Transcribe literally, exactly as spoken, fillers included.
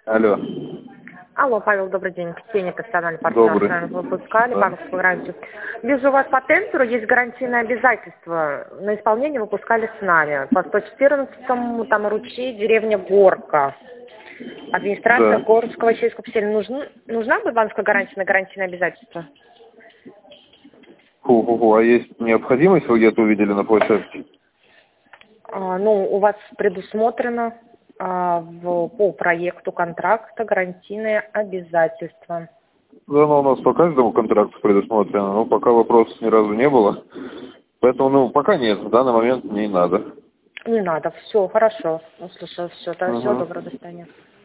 Алло. Алло, Павел, добрый день. Ксения, профессиональный партнер. Добрый. С вами выпускали Да. банковскую гарантию. Вижу, у вас по тендеру есть гарантийное обязательство. На исполнение выпускали с нами. По сто четырнадцатому, там Ручей, деревня Горка. Администрация Да. Горского, Чейского поселения. Нужна, нужна бы банковская гарантия на гарантийное обязательство? Фу-фу-фу. А есть необходимость, вы где-то увидели на площадке? А, ну, у вас предусмотрено а, в, по проекту контракта гарантийное обязательство. Да, но у нас по каждому контракту предусмотрено, но пока вопросов ни разу не было. Поэтому, ну, пока нет, в данный момент не надо. Не надо, все, хорошо. Услышала, все, да, всего Угу. доброго, до свидания.